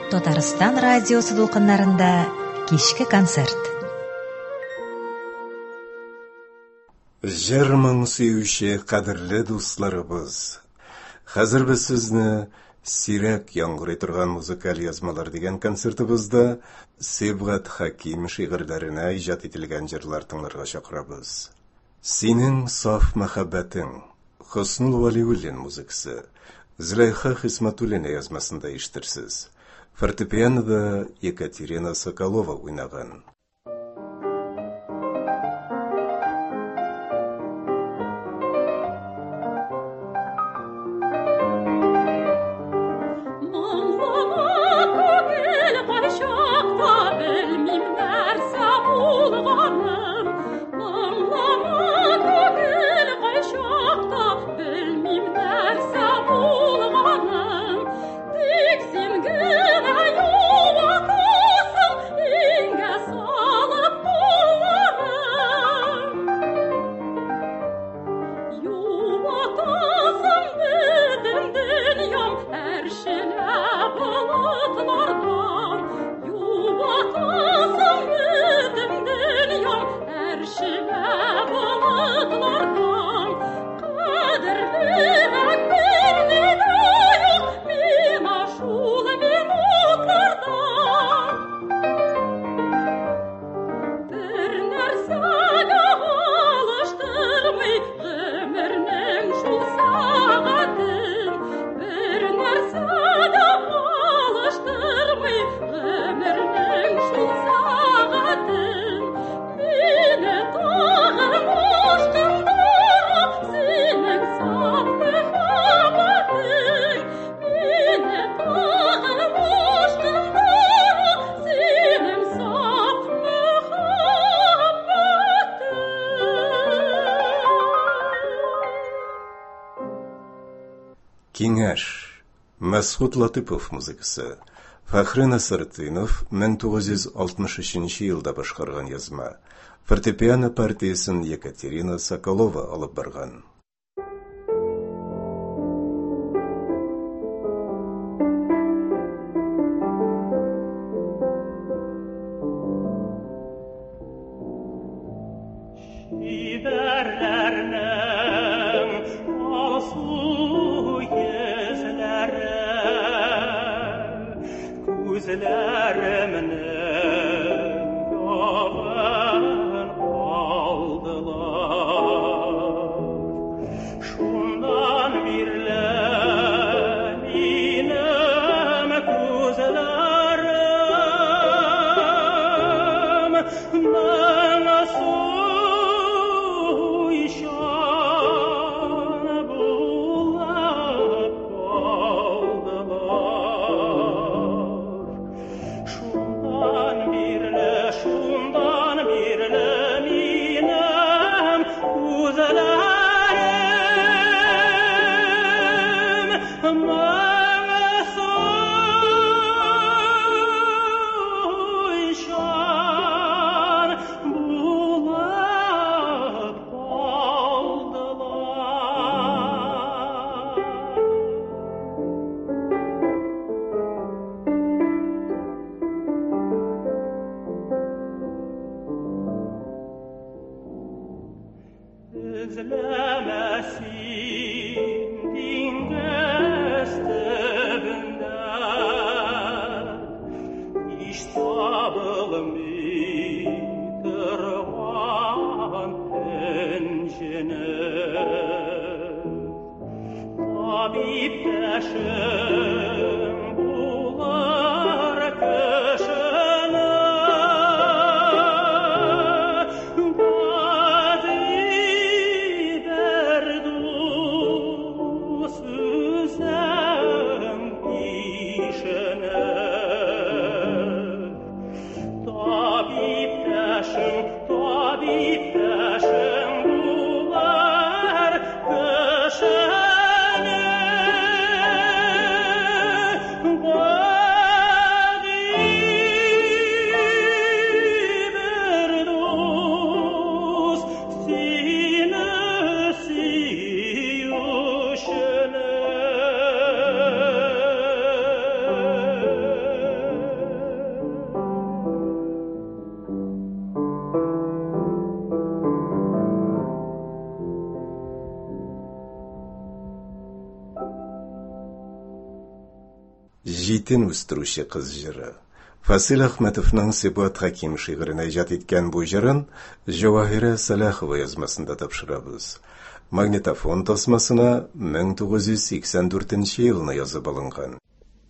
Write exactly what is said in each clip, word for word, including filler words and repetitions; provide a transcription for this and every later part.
Татарстан радиосы дулкыннарында кичке концерт. Жырмың сөйүші қадірлі дусларыбыз. Хәзір біз сізні сирек яңғырай тұрған музыкал язмалар деген концертімізді Себғат Хаким шиғырларына ижат етілген жырлар тыңларға шақырабыз. Сенің саф махаббатың, Хоснул Валиуллин музыкасы, Злайха Хисматуллина язмасында иштерсіз. Фортепианода Екатерина Соколова ойнаған. Кеңеш, Мәсғут Латыпов музыкасы. Фахри Насыртынов мең тугыз йөз алтмыш өченче елда башкарган язма. Фортепиано партиясын Екатерина Соколова алып барган. Житин үстіруші қыз жыры. Фасил Ахметовның Сипат Хаким шиғырын ижад еткен бұл жырын Жауахира Салахова язмасында тапшырабыз. Магнитофон тасмасына мең тоғыз жүз сексен төртінші еліне yazып алынған.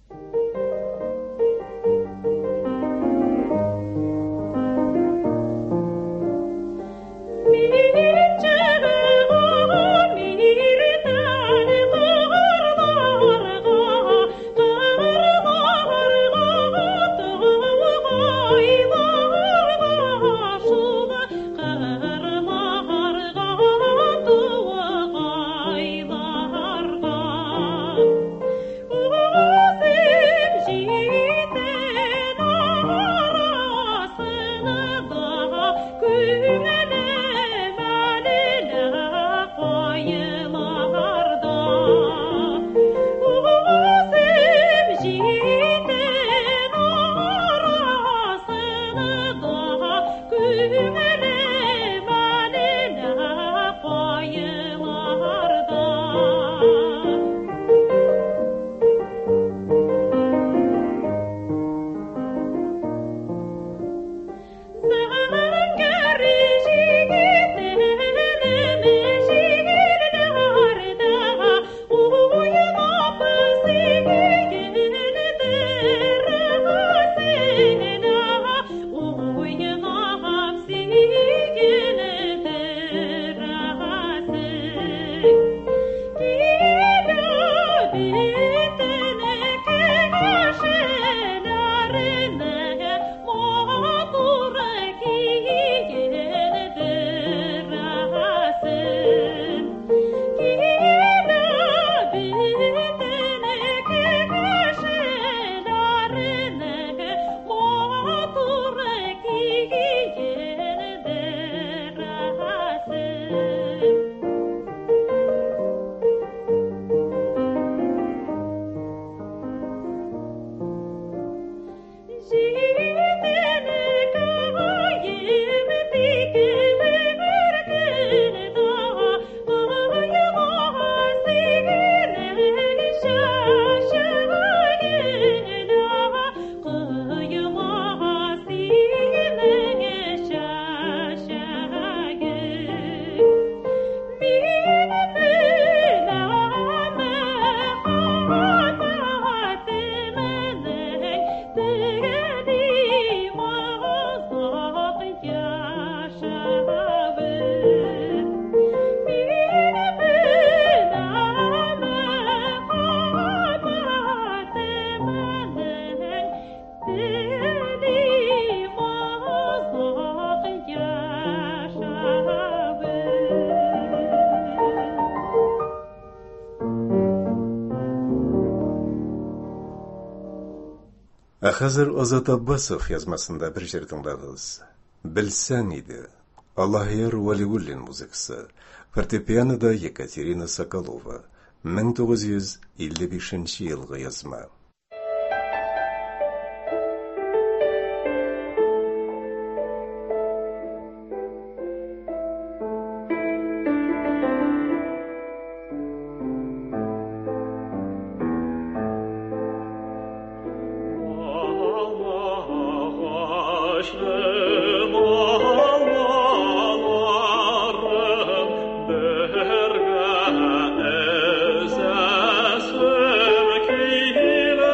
Хәзер Азат Аббасов язмасында бір жер тыңдадыңыз. Білсәң иде. Аллахияр Валиуллин музыкасы. Фортепианода Екатерина Соколова. мең тоғыз жүз елу бесінші елғы язма. Berga ez ez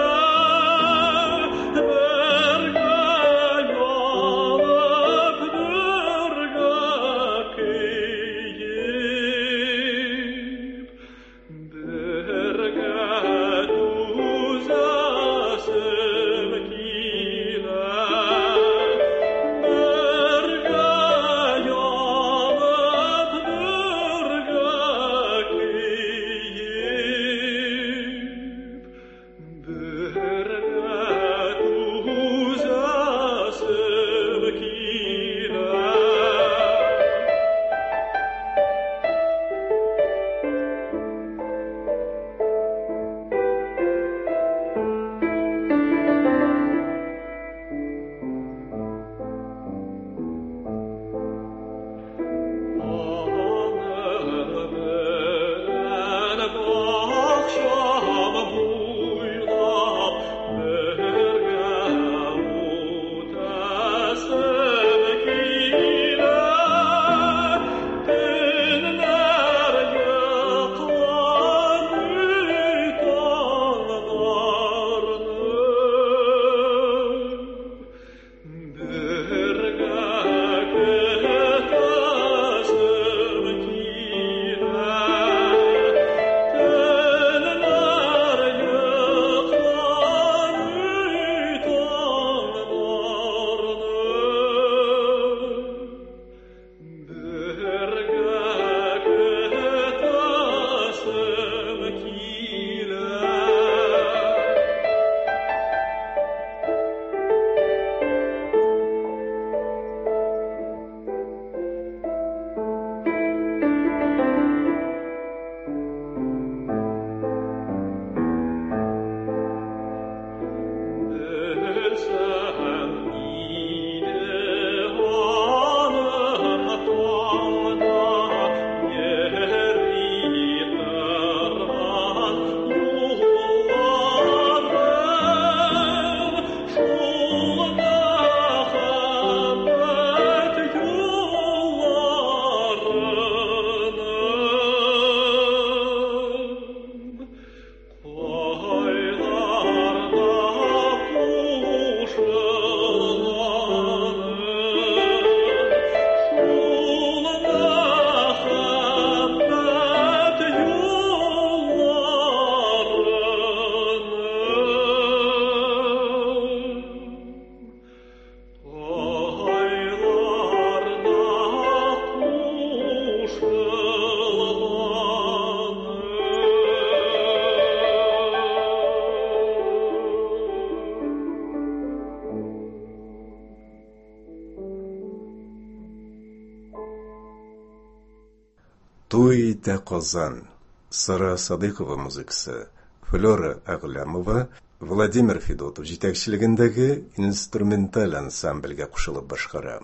Туй та Казан. Сара Садыкова музыкасы, Флора Аглямова, Владимир Федотов жетекшілігіндегі инструменталь ансамбльге қушылып башқара.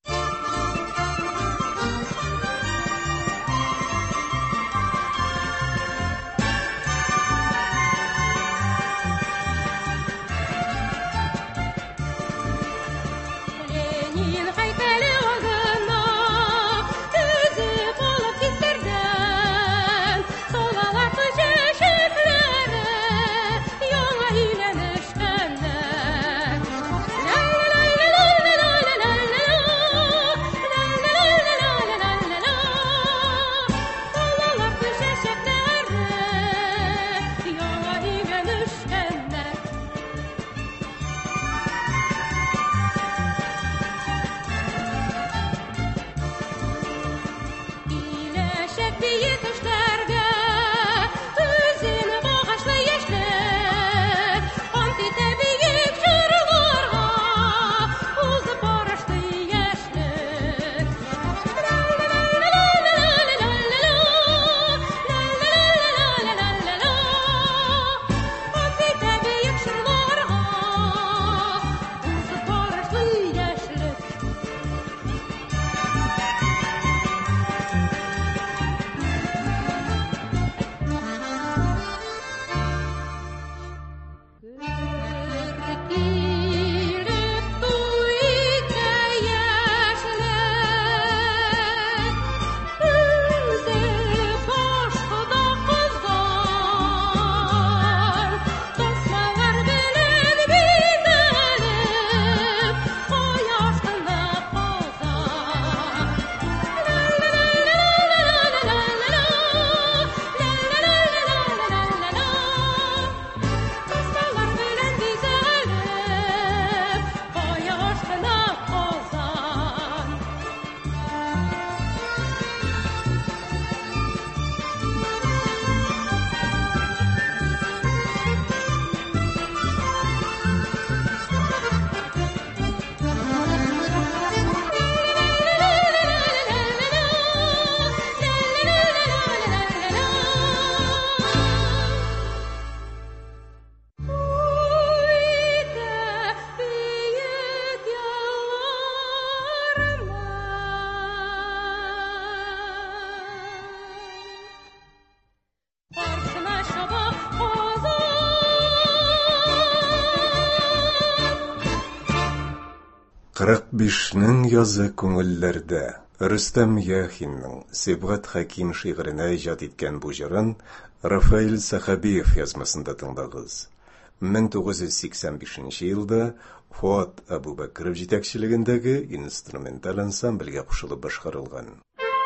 Қырық бишнің язы көңіллерді Рүстәм Яхинның Сибғат Хаким шиғырына ижад еткен бұл жырын Рафаил Сахабиев язмасында тыңдағыз. мең тоғыз жүз сексен бешінші елда Фуат Абубакыров жетекшілігіндегі инструменталь ансамбльге қушылып башқарылған.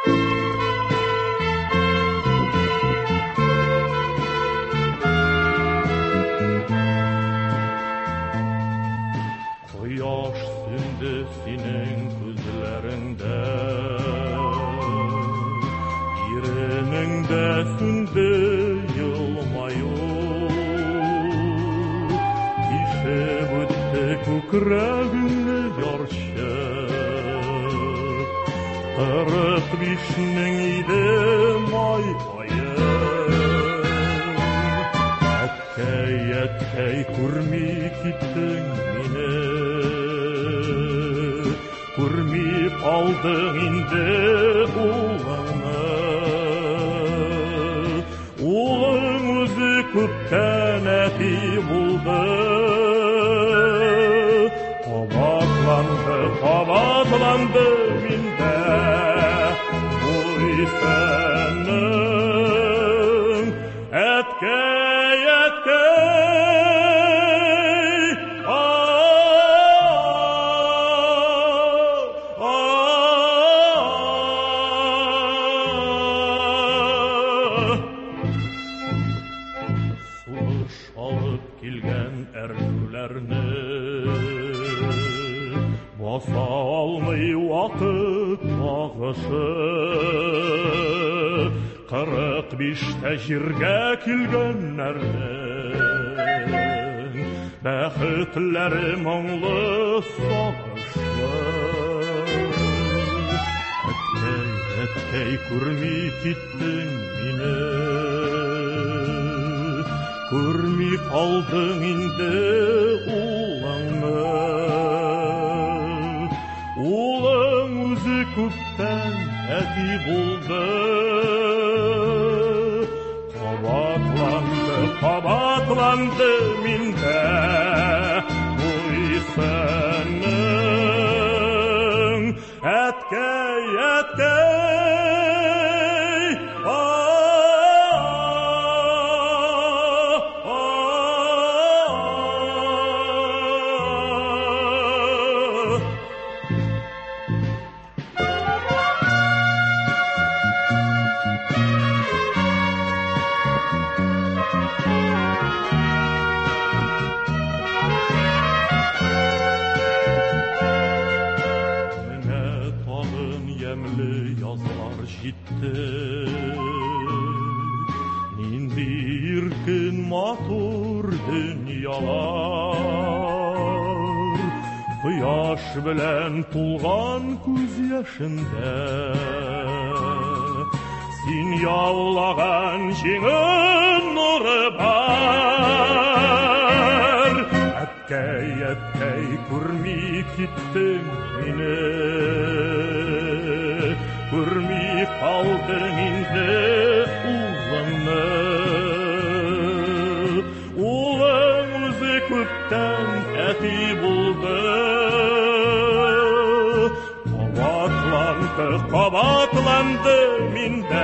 Құяш сүнді сенің көзлеріңді, ерініңді сүнді елмайу, кешіп өтті көкірегіңді яршы, қырық бишнің иді май-майы, әткәй-әткәй көрмей кеттің мені, көрмей қалдың инде ұлыңны, ұлың өзі көптен әти болды, қабатланды, қабатланды минде бұй сәнің әткәй, әткәй. Баса алмай уақыт ағышы, қырық биште жерге келгенлердің бәхетлері мұңлы сағышы. Әткәй, әткәй күрми киттең мине, күрми калдың инде улыңны. Улың үзе күптән әти булды, кабатланды, кабатланды миндә буй-сының. Әткәй, әткәй, нинди иркен матур дөньялар, кояш белән тулган күз яшендә син яулаган җиңен нуры бар. Әткәй, әткәй, күрми киттең мине, күрми калдың инде улыңны. Улың үзе күптән әти булды, кабатланды, кабатланды миндә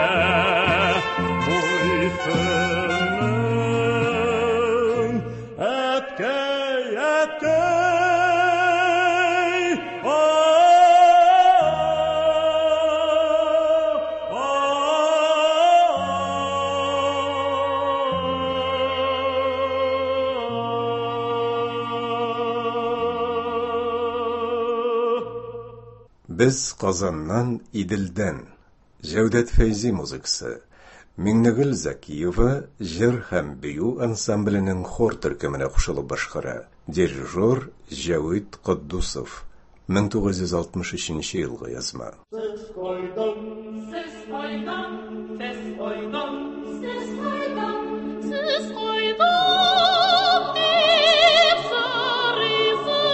буй-сының. Әткәй, әткәй, Без Казаннан, Иделдән. Җәүдәт Фәйзи музыкасы. Миңнегөл Закиева җыр һәм бию ансамбленең хор төркеменә кушылып башкара. Дирижер Җәвит Куддусов. мең тугыз йөз алтмыш өченче елгы язма. Сез кайдан, сез кайдан, сез кайдан, сез кайдан, сез кайдан дип сорыйсыз.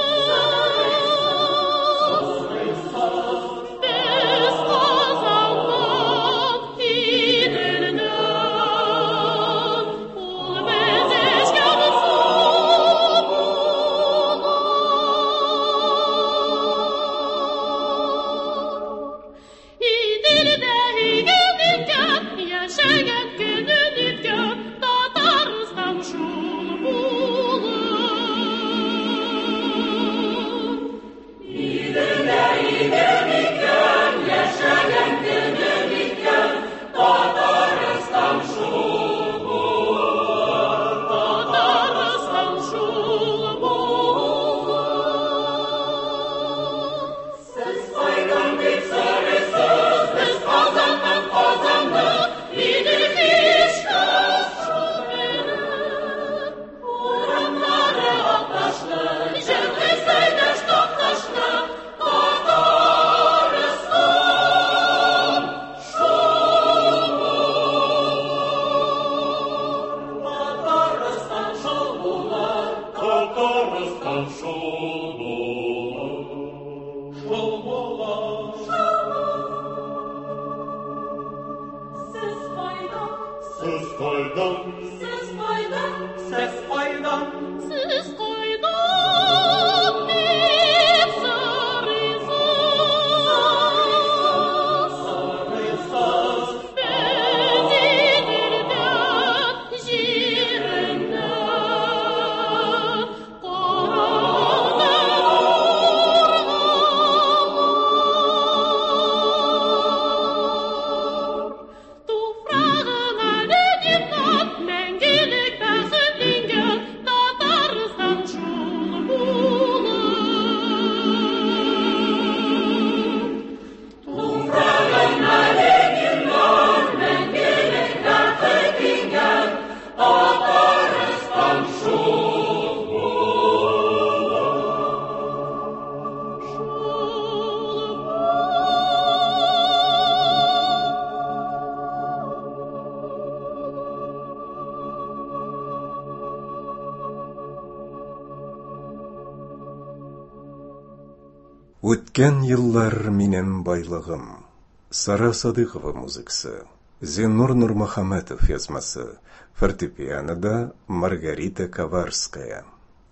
Без Казаннан, Иделдән, ул безгә Kara Өткен еллар минем байлығым. Сара Садықова музыкасы. Зинур Нурмухаметов язмасы. Фортепианода Маргарита Коварская.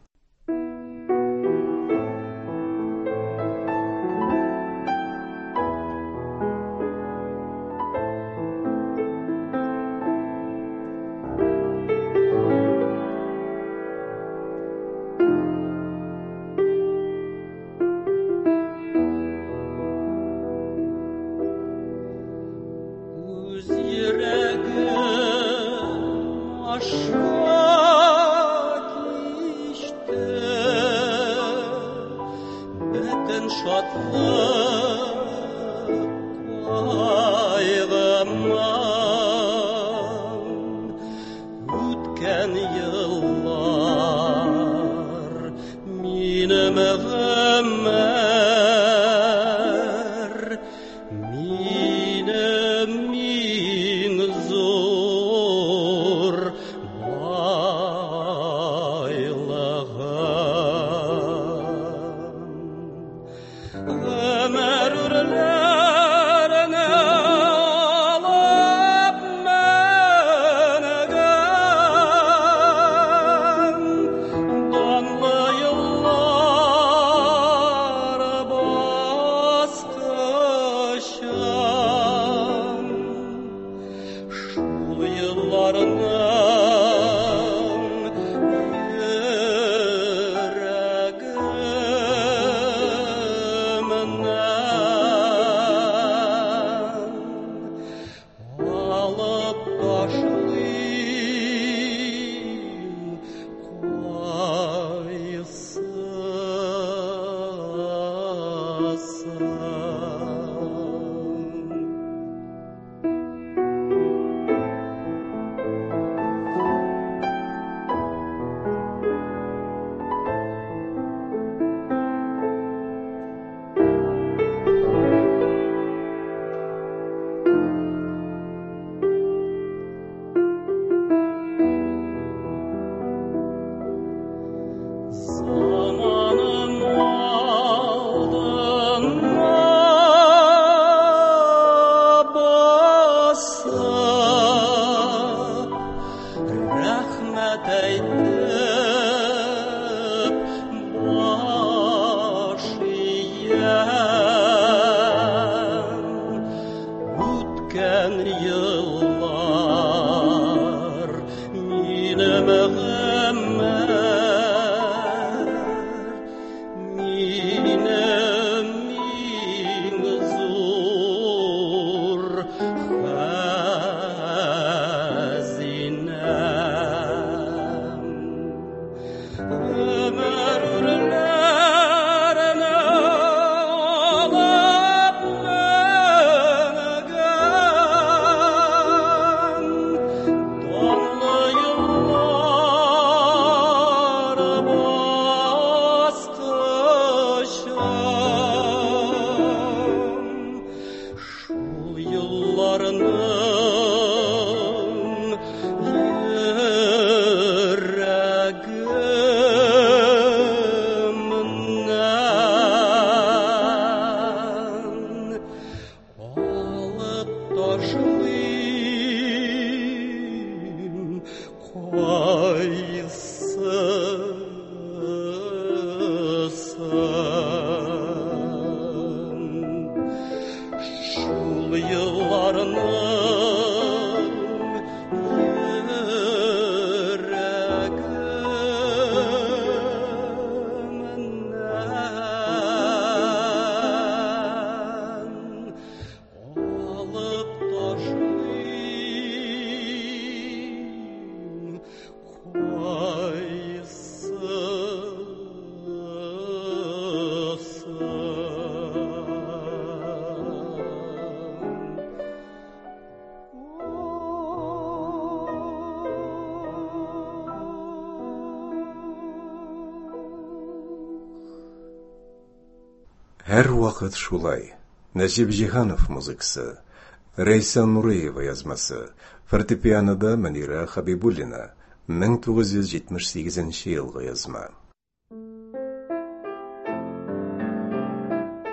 Әр вақыт шулай. Нәжип Жиһанов музыкасы, Рейсан Нуреева язмасы, фортепианода Манира Хабибуллина, мең тугыз йөз җитмеш сигезенче елгы язма.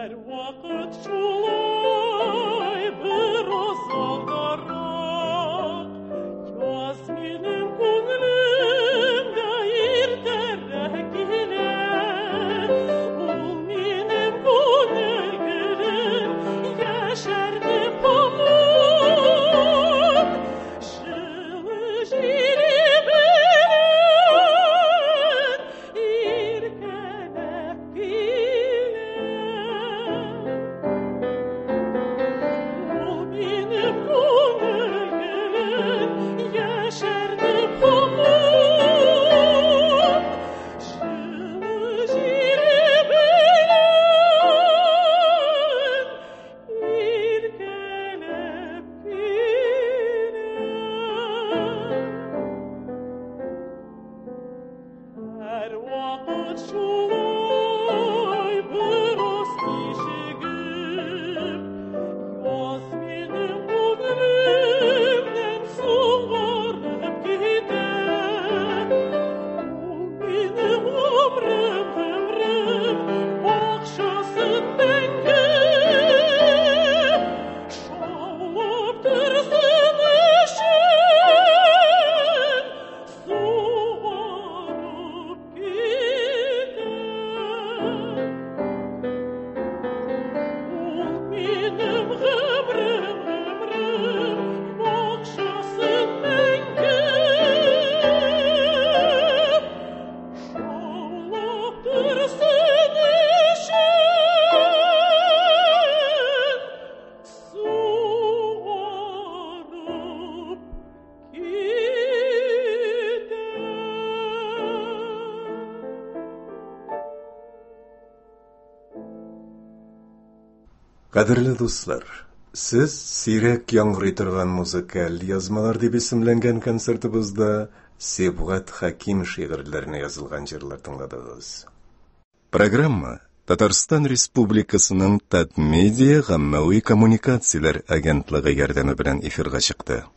Әр вақыт шулай бір осалдарақ, яз менің көңілімді ертерек келер, ол менің көңіл гүлім яшәрді памuk, жылы жиребен еркелеп келер. Ол менің көңіл гүлім яшәрді памuk, жылы жиребен еркелеп келер. Әр вақыт шулай бір ос кешігіп, яз менің көңілімнен суғарып кетер. Ол менің ғұмрым, ғұмрым бақшасын мәңгі шаулап тұрсын үшін суғарып кетер. Ол менің ғұмрым, ғұмрым бақшасын мәңгі шаулап тұрсын үшін суғарып кетер. Кадерле дуслар, сез сирәк яңгырый торган музыкаль язмалар дип исемләнгән концертыбызда Сибгат Хаким шигырьләренә язылган җырлар тыңладыгыз. Программа Татарстан Республикасының Татмедиа гаммәви коммуникацияләр агентлыгы ярдәме белән эфирга чыкты.